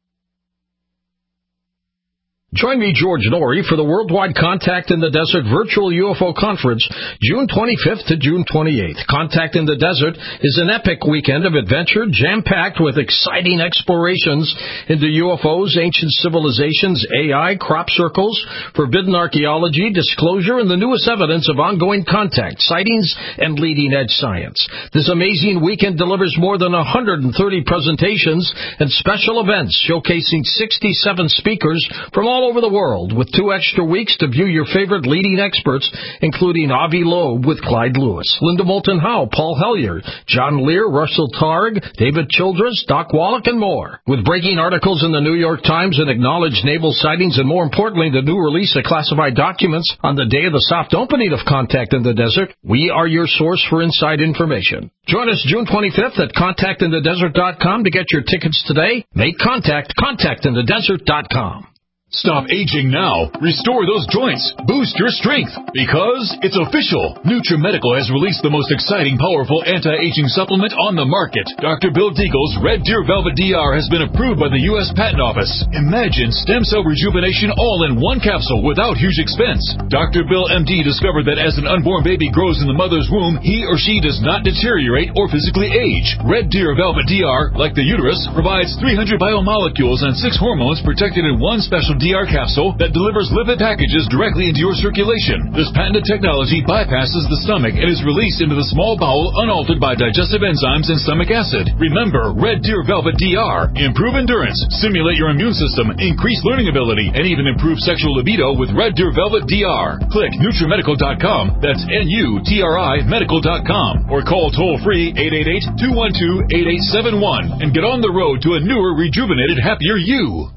Join me, George Norrie, for the Worldwide Contact in the Desert Virtual U F O Conference, June twenty-fifth to June twenty-eighth. Contact in the Desert is an epic weekend of adventure, jam-packed with exciting explorations into U F Os, ancient civilizations, A I, crop circles, forbidden archaeology, disclosure, and the newest evidence of ongoing contact, sightings, and leading-edge science. This amazing weekend delivers more than one hundred thirty presentations and special events showcasing sixty-seven speakers from all over the world, with two extra weeks to view your favorite leading experts, including Avi Loeb with Clyde Lewis, Linda Moulton Howe, Paul Hellyer, John Lear, Russell Targ, David Childress, Doc Wallach, and more. With breaking articles in the New York Times and acknowledged naval sightings, and more importantly, the new release of classified documents on the day of the soft opening of Contact in the Desert, we are your source for inside information. Join us June twenty-fifth at contact in the desert dot com to get your tickets today. Make contact, contact in the desert dot com. Stop aging now. Restore those joints. Boost your strength. Because it's official. NutriMedical has released the most exciting, powerful anti-aging supplement on the market. Doctor Bill Deagle's Red Deer Velvet D R has been approved by the U S Patent Office. Imagine stem cell rejuvenation all in one capsule without huge expense. Doctor Bill M D discovered that as an unborn baby grows in the mother's womb, he or she does not deteriorate or physically age. Red Deer Velvet D R, like the uterus, provides three hundred biomolecules and six hormones protected in one special D R capsule that delivers lipid packages directly into your circulation. This patented technology bypasses the stomach and is released into the small bowel unaltered by digestive enzymes and stomach acid. Remember, Red Deer Velvet D R. Improve endurance, stimulate your immune system, increase learning ability, and even improve sexual libido with Red Deer Velvet D R. Click NutriMedical dot com, that's N U T R I medical dot com, or call toll-free eight eight eight, two one two, eight eight seven one and get on the road to a newer, rejuvenated, happier you.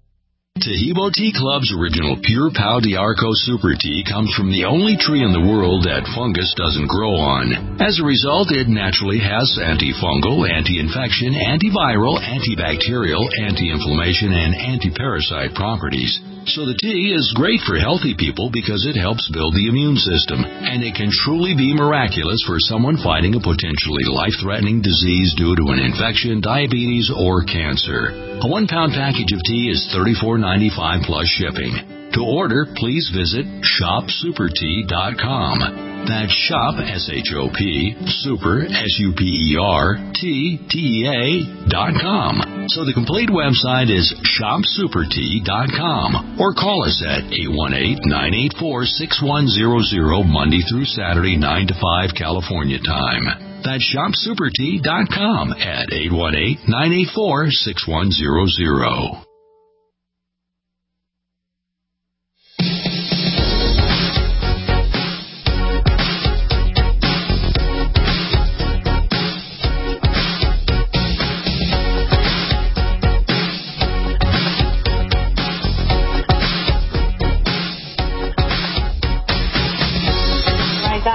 Tahibo Tea Club's original Pure Pau D'Arco Super Tea comes from the only tree in the world that fungus doesn't grow on. As a result, it naturally has antifungal, anti-infection, antiviral, antibacterial, anti-inflammation, and anti-parasite properties. So the tea is great for healthy people because it helps build the immune system, and it can truly be miraculous for someone fighting a potentially life-threatening disease due to an infection, diabetes, or cancer. A one-pound package of tea is thirty-four ninety-five plus shipping. To order, please visit shop super tea dot com. That's shop, S H O P, super, S U P E R, T, T E A, dot com. So the complete website is shop super tea dot com. Or call us at eight one eight, nine eight four, six one zero zero, Monday through Saturday, nine to five California time. That's shop super tea dot com at eight one eight, nine eight four, six one zero zero.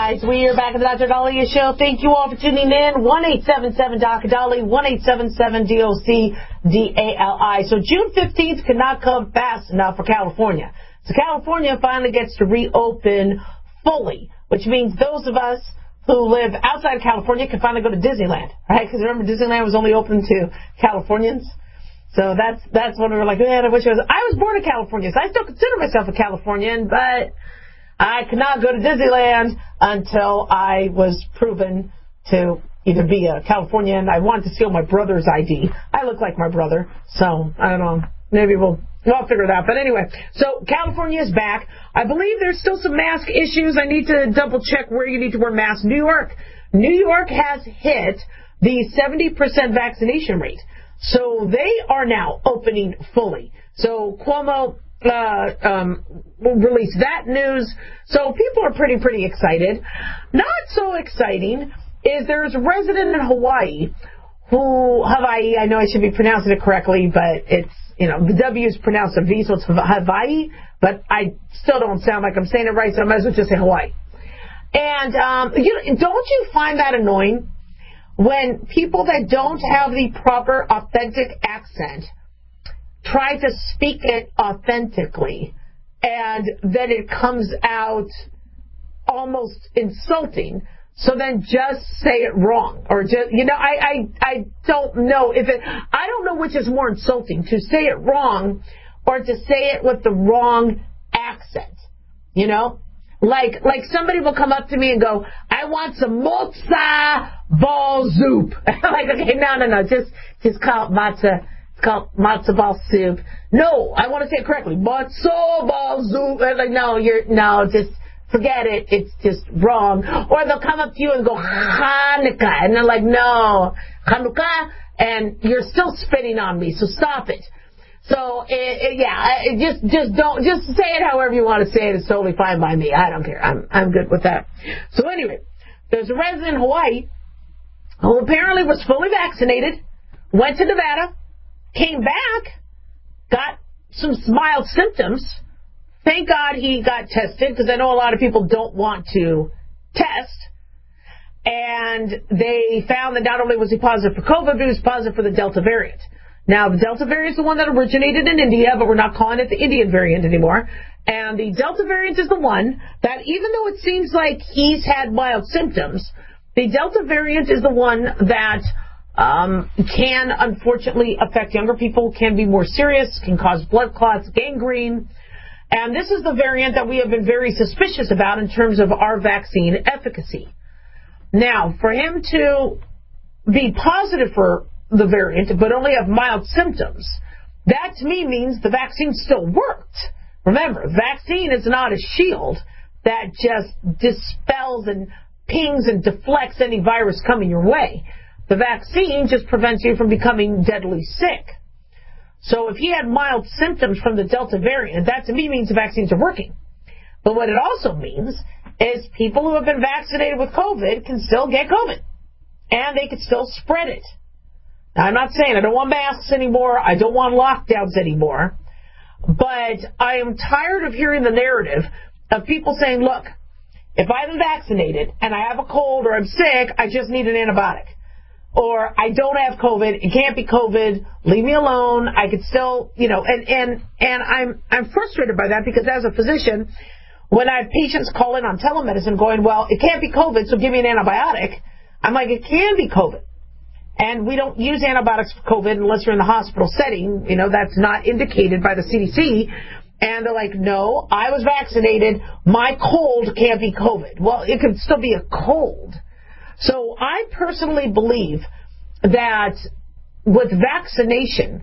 guys. We are back at the Doctor Dahlia Show. Thank you all for tuning in. one eight seven seven D O C D A L I, one eight seven seven D O C D A L I. So June fifteenth could not come fast enough for California. So California finally gets to reopen fully, which means those of us who live outside of California can finally go to Disneyland, right? Because remember, Disneyland was only open to Californians. So that's that's when we were like, man, I wish I was. I was born in California, so I still consider myself a Californian, but I could not go to Disneyland until I was proven to either be a Californian. I wanted to steal my brother's I D. I look like my brother, so I don't know. Maybe we'll we'll figure it out. But anyway, so California is back. I believe there's still some mask issues. I need to double check where you need to wear masks. New York, New York has hit the seventy percent vaccination rate. So they are now opening fully. So Cuomo uh, um, released that news. So people are pretty, pretty excited. Not so exciting is there's a resident in Hawaii who, Hawaii, I know I should be pronouncing it correctly, but it's, you know, the W is pronounced a V, so it's Hawaii, but I still don't sound like I'm saying it right, so I might as well just say Hawaii. And um, you know, don't you find that annoying? When people that don't have the proper authentic accent try to speak it authentically, and then it comes out almost insulting, so then just say it wrong. Or just, you know, I, I, I don't know if it, I don't know which is more insulting, to say it wrong or to say it with the wrong accent, you know? Like, like somebody will come up to me and go, I want some matzo ball soup. Like, okay, no, no, no, just, just call it matzo, it's called matzo ball soup. No, I want to say it correctly. Matzo ball soup. I'm like, no, you're, no, just forget it. It's just wrong. Or they'll come up to you and go, Hanukkah. And they're like, no, Hanukkah. And you're still spitting on me, so stop it. So, it, it, yeah, it just just don't, just say it however you want to say it. It's totally fine by me. I don't care. I'm I'm good with that. So anyway, there's a resident in Hawaii who apparently was fully vaccinated, went to Nevada, came back, got some mild symptoms. Thank God he got tested, because I know a lot of people don't want to test. And they found that not only was he positive for COVID, but he was positive for the Delta variant. Now, the Delta variant is the one that originated in India, but we're not calling it the Indian variant anymore. And the Delta variant is the one that, even though it seems like he's had mild symptoms, the Delta variant is the one that um, can, unfortunately, affect younger people, can be more serious, can cause blood clots, gangrene. And this is the variant that we have been very suspicious about in terms of our vaccine efficacy. Now, for him to be positive for the variant, but only have mild symptoms, that to me means the vaccine still worked. Remember, vaccine is not a shield that just dispels and pings and deflects any virus coming your way. The vaccine just prevents you from becoming deadly sick. So if he had mild symptoms from the Delta variant, that to me means the vaccines are working. But what it also means is people who have been vaccinated with COVID can still get COVID, and they can still spread it. Now, I'm not saying I don't want masks anymore, I don't want lockdowns anymore, but I am tired of hearing the narrative of people saying, look, if I've been vaccinated and I have a cold or I'm sick, I just need an antibiotic. Or I don't have COVID, it can't be COVID, leave me alone, I could still, you know, and, and, and I'm, I'm frustrated by that, because as a physician, when I have patients call in on telemedicine going, well, it can't be COVID, so give me an antibiotic, I'm like, it can be COVID. And we don't use antibiotics for COVID unless you're in the hospital setting. You know, that's not indicated by the C D C. And they're like, no, I was vaccinated. My cold can't be COVID. Well, it could still be a cold. So I personally believe that with vaccination,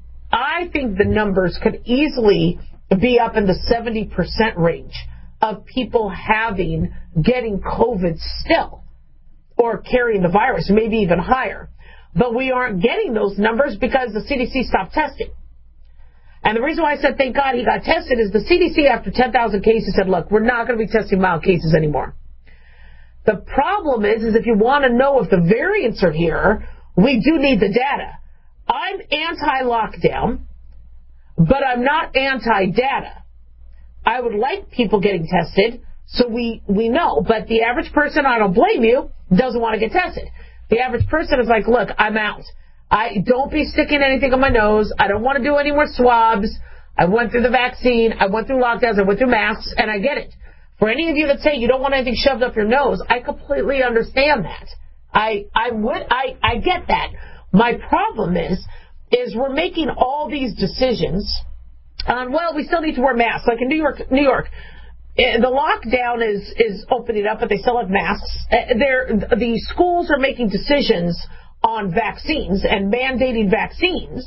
I think the numbers could easily be up in the seventy percent range of people having, getting COVID still, or carrying the virus, maybe even higher. But we aren't getting those numbers because the C D C stopped testing. And the reason why I said thank God he got tested is the C D C, after ten thousand cases, said, look, we're not going to be testing mild cases anymore. The problem is, is if you want to know if the variants are here, we do need the data. I'm anti-lockdown, but I'm not anti-data. I would like people getting tested So we, we know. But the average person, I don't blame you, doesn't want to get tested. The average person is like, look, I'm out. I don't be sticking anything on my nose. I don't want to do any more swabs. I went through the vaccine. I went through lockdowns. I went through masks, and I get it. For any of you that say you don't want anything shoved up your nose, I completely understand that. I I would I, I get that. My problem is is we're making all these decisions on, well, we still need to wear masks. Like in New York, New York, the lockdown is is opening up, but they still have masks. They're, the schools are making decisions on vaccines and mandating vaccines,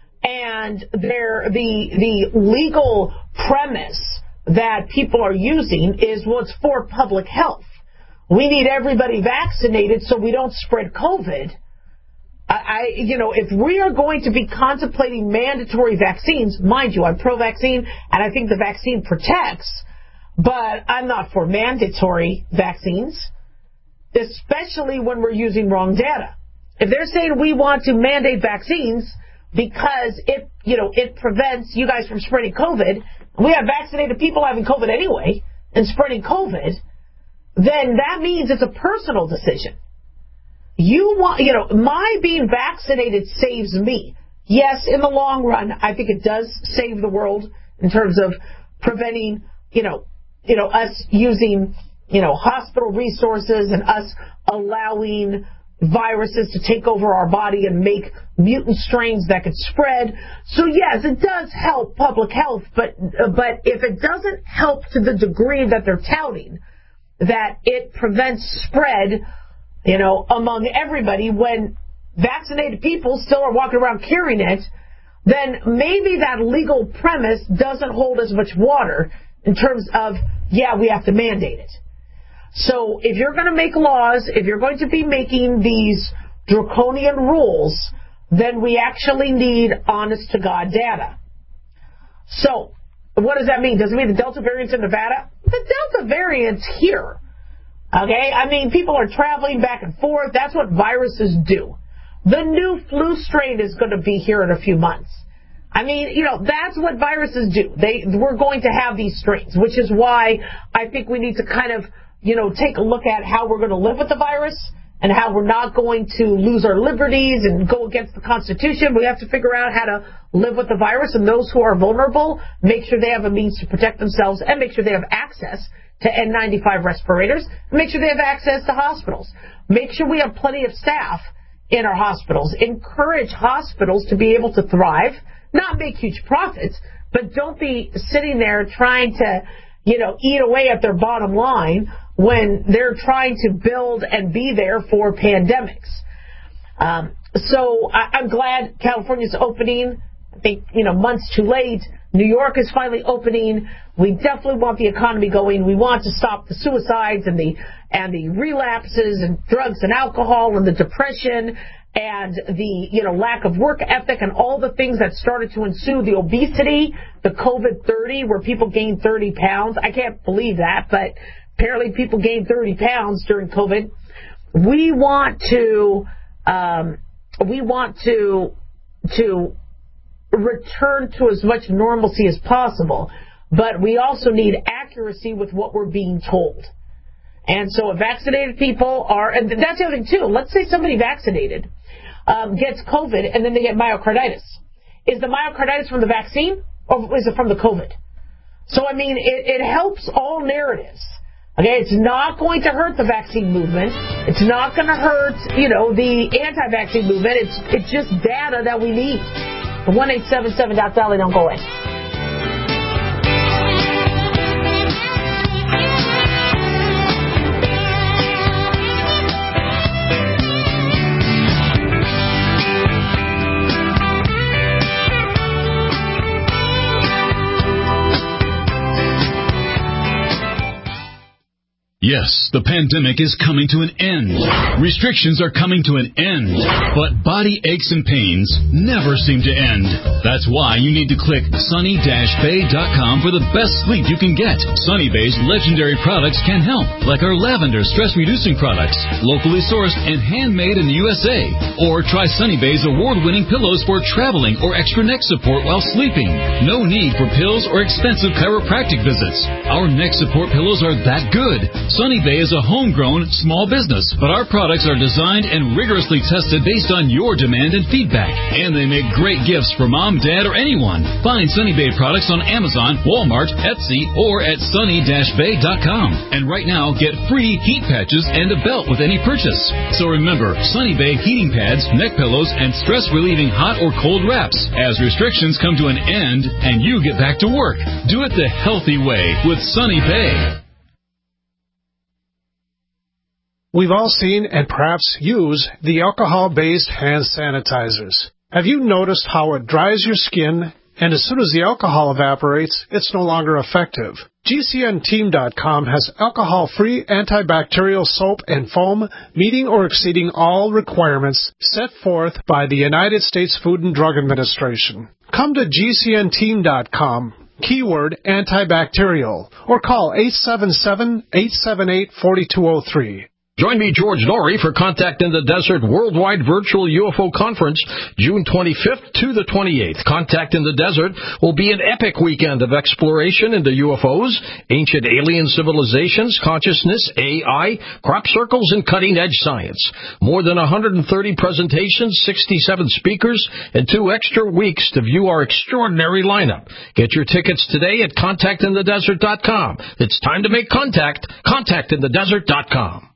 and they're, the the legal premise that people are using is, well, it's for public health. We need everybody vaccinated so we don't spread COVID. I, I, you know, if we are going to be contemplating mandatory vaccines, mind you, I'm pro-vaccine, and I think the vaccine protects, but I'm not for mandatory vaccines, especially when we're using wrong data. If they're saying we want to mandate vaccines because it, you know, it prevents you guys from spreading COVID, we have vaccinated people having COVID anyway and spreading COVID, then that means it's a personal decision. You want, you know, my being vaccinated saves me. Yes, in the long run, I think it does save the world in terms of preventing, you know, you know, us using, you know, hospital resources and us allowing viruses to take over our body and make mutant strains that could spread. So yes, it does help public health, but but if it doesn't help to the degree that they're touting, that it prevents spread, you know, among everybody, when vaccinated people still are walking around carrying it, then maybe that legal premise doesn't hold as much water in terms of, yeah, we have to mandate it. So if you're going to make laws, if you're going to be making these draconian rules, then we actually need honest-to-God data. So what does that mean? Does it mean the Delta variant's in Nevada? The Delta variant's here. Okay? I mean, people are traveling back and forth. That's what viruses do. The new flu strain is going to be here in a few months. I mean, you know, that's what viruses do. They, we're going to have these strains, which is why I think we need to kind of, you know, take a look at how we're going to live with the virus and how we're not going to lose our liberties and go against the Constitution. We have to figure out how to live with the virus, and those who are vulnerable, make sure they have a means to protect themselves and make sure they have access to N ninety-five respirators, and make sure they have access to hospitals. Make sure we have plenty of staff in our hospitals. Encourage hospitals to be able to thrive, not make huge profits, but don't be sitting there trying to, you know, eat away at their bottom line when they're trying to build and be there for pandemics. Um, so I, I'm glad California's opening. I think, you know, months too late. New York is finally opening. We definitely want the economy going. We want to stop the suicides and the and the relapses and drugs and alcohol and the depression and the, you know, lack of work ethic and all the things that started to ensue, the obesity, the COVID thirty, where people gained thirty pounds. I can't believe that, but apparently people gained thirty pounds during COVID. We want to, um, we want to, to return to as much normalcy as possible, but we also need accuracy with what we're being told. And so if vaccinated people are, and that's the other thing too, let's say somebody vaccinated um, gets COVID and then they get myocarditis. Is the myocarditis from the vaccine or is it from the COVID? So, I mean, it, it helps all narratives. Okay, it's not going to hurt the vaccine movement. It's not going to hurt, you know, the anti-vaccine movement. It's it's just data that we need. one eight seven seven Doc Dolly, don't go away. Yes, the pandemic is coming to an end. Restrictions are coming to an end. But body aches and pains never seem to end. That's why you need to click sunny dash bay dot com for the best sleep you can get. Sunny Bay's legendary products can help, like our lavender stress-reducing products, locally sourced and handmade in the U S A. Or try Sunny Bay's award-winning pillows for traveling or extra neck support while sleeping. No need for pills or expensive chiropractic visits. Our neck support pillows are that good. Sunny Bay is a homegrown small business, but our products are designed and rigorously tested based on your demand and feedback. And they make great gifts for mom, dad, or anyone. Find Sunny Bay products on Amazon, Walmart, Etsy, or at sunny dash bay dot com. And right now, get free heat patches and a belt with any purchase. So remember, Sunny Bay heating pads, neck pillows, and stress-relieving hot or cold wraps as restrictions come to an end and you get back to work. Do it the healthy way with Sunny Bay. We've all seen and perhaps use the alcohol-based hand sanitizers. Have you noticed how it dries your skin, and as soon as the alcohol evaporates, it's no longer effective? G C N team dot com has alcohol-free antibacterial soap and foam meeting or exceeding all requirements set forth by the United States Food and Drug Administration. Come to G C N team dot com. Keyword antibacterial, or call eight seven seven, eight seven eight, four two zero three. Join me, George Norrie, for Contact in the Desert Worldwide Virtual U F O Conference, June twenty-fifth to the twenty-eighth. Contact in the Desert will be an epic weekend of exploration into U F Os, ancient alien civilizations, consciousness, A I, crop circles, and cutting-edge science. More than one hundred thirty presentations, sixty-seven speakers, and two extra weeks to view our extraordinary lineup. Get your tickets today at contact in the desert dot com. It's time to make contact. contact in the desert dot com.